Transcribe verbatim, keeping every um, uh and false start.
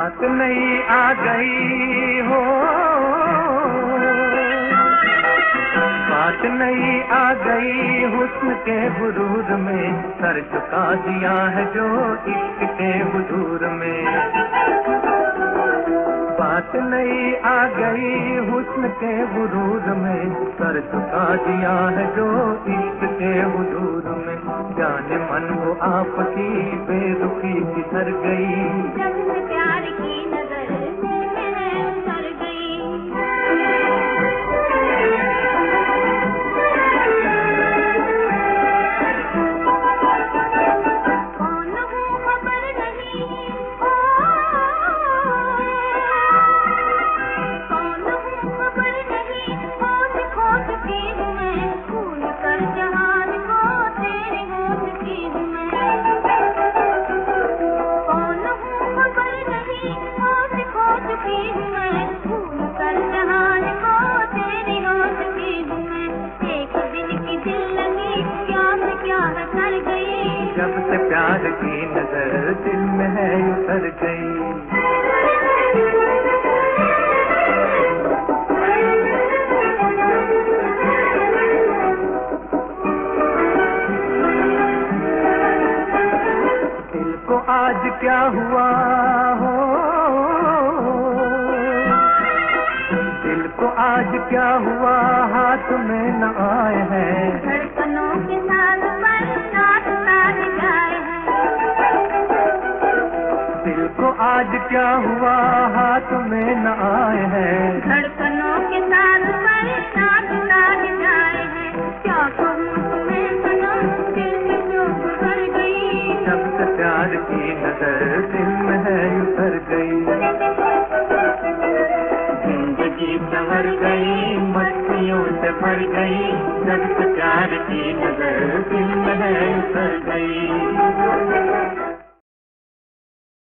बात नई आ गई हो, बात नई आ गई हुस्न के गुरूर में, सर झुका दिया है जो इश्क के हुजूर में। बात नई आ गई हुस्न के गुरूर में, सर झुका दिया है जो इश्क के हुजूर में। जाने मन वो आपकी बेरुखी किधर गई, जब से प्यार की नजर में उतर गई। कौन हूँ खबर नहीं, ओ कौन हूँ खबर नहीं, खोज खोज की हूँ मैं, भूल कर जहान को तेरे होश की हूँ मैं। कौन हूँ खबर नहीं, खोज खोज की हूँ मैं, भूल कर जहान को तेरे होश की हूँ मैं। एक दिन की दिल लगी क्या से क्या कर गई, जब से प्यार की नजर दिल में है उतर गई। दिल को आज क्या हुआ हो, दिल को आज क्या हुआ, हाथ में न आए हैं। धड़कनों के साथ पर साथ साथ जाए हैं। दिल को आज क्या हुआ, हाथ में न आए हैं। धड़कनों के साथ पर साथ साथ जाए हैं। क्या कहूँ तुम्हें सनम, दिल से जो गुजर गई, जब से प्यार की नजर दिल में है उतर गई। जिंदगी संवर गई, मस्तियों से भर गई, जब से प्यार की नजर दिल में है उतर गई।